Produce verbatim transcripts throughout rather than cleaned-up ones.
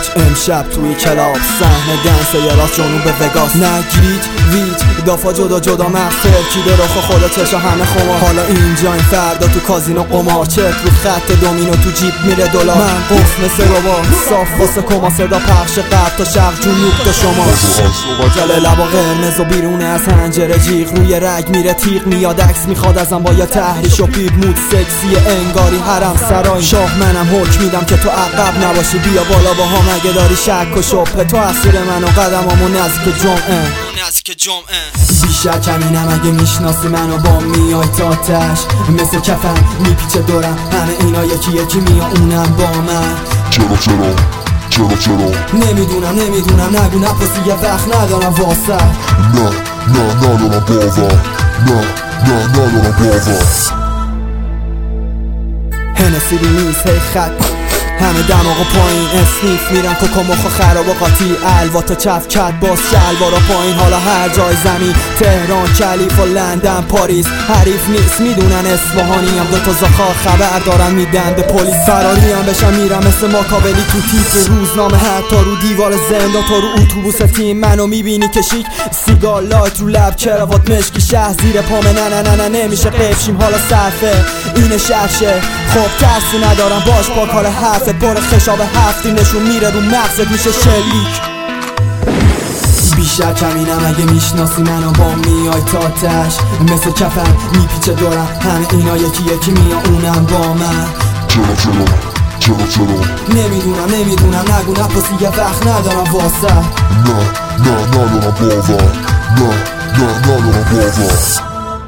امشب توی کلاب صحنه دنس یه راست جنوب وگاس، نگیج ویج دافا جدا جدا مغفر کی رخ خدا چشا همه خمار. حالا اینجا این فردا تو کازینو قمار، چت رو خط دومینو تو جیب میره دلار. من قفل مثل ربا صاف واسه کما، صدا پخش قبل تا شرق جنوب تا شما. جل لبا قرمز و بیرونه از هنجره جیغ، روی رگ میره تیغ میاد عکس میخواد ازم با یا تحریش و پیب مود سکسی انگاری حرم سرای شاه. منم حکم میدم که تو عقب نباشی، بیا بالا با هم اگه داری شک و شبه. تو اسیر من و قدمامو نزدیک جمعه نزدیک جمعه. بیشک همینم اگه میشناسی منو با میای تاتش، مثل کفن میپیچه دورم همه اینا یکی یکی میا اونم با من. چرا چرا چرا چرا نمیدونم نمیدونم نگو نپرسی یه وقت ندارم واسه. نه نه ندارم باور، نه نه ندارم باور. هنسی رو نیز هی خط همه دماغ پایین اسنیف میرن کوکا مخا خراب و قاطی الوا تا چف کت باز شلوارا پایین. حالا هر جای زمین تهران کلیفا لندن پاریس حریف نیست، میدونن اصفهانی هم دوتا زخار خبر دارن میدن به پلیس. فراری هم بشم میرم مثل ماکاولی تو تیتر روزنامه، حتی رو دیوار زنده تا رو اتوبوس تیم منو میبینی که شیک سیگار لایت رو لب کراوات مشکی شهر زیر پامه. نه نه نه نه نمیشه قفشیم حالا صرفه این شرشه. خب ترسی ندارم باش با کار حرفت پر خشاب هفتی نشون میره رو مغزت میشه شلیک. بیشک همینم اگه میشناسی منو با میای تاتش، مثل کفن میپیچه دورم همه اینا یکی یکی میا اونم با من. چرا چرا چرا چرا نمیدونم نمیدونم نگو نپرسی یه وقت ندارم واسه. نه نه ندارم باور، نه نه ندارم باور.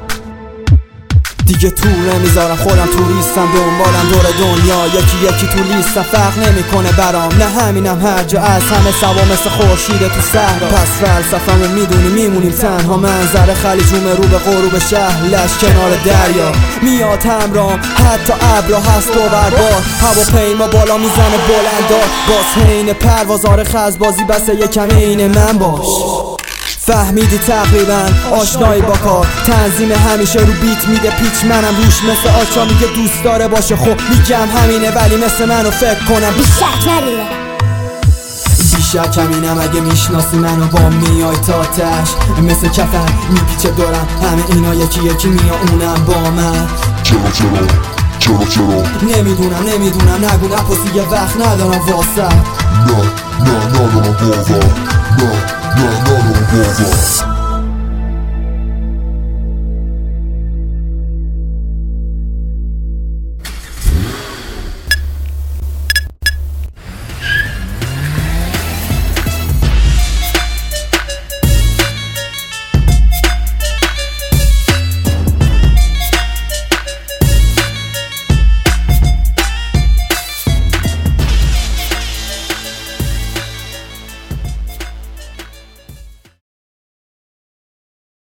دیگه تو نمیذارم خودم توریستم دنبالم دور دنیا یکی یکی تو لیستم، فرق نمیکنه برام نه همینم هر جا از همه سوا مثل خورشید تو صحرا. پس فلسفه‌مو میدونی میمونیم تنها، منظر خلیجوم رو به غروب شهر لش کنار دریا میاد همرام حتی ابرا هست و بربار. هواپیما بالا میزنه بلندا باز حین پرواز آره خزبازی بسه یکم عین من باش. فهمیدی تقریبا آشنایی با کار تنظیم همیشه رو بیت میده پیچ، منم روش مثل آچا میگه دوست داره باشه. خب میگم همینه ولی مثل منو فکر کنم بیشک نداره. بیشک همینم اگه میشناسی منو با میای تاتش، مثل کفن میپیچه دورم همه اینا یکی یکی میا اونم با من. چرا چرا چرا چرا نمیدونم نمیدونم نگو نپرسی یه وقت ندارم واسه. نه نه ندارم باور، نه نه ندارم باور.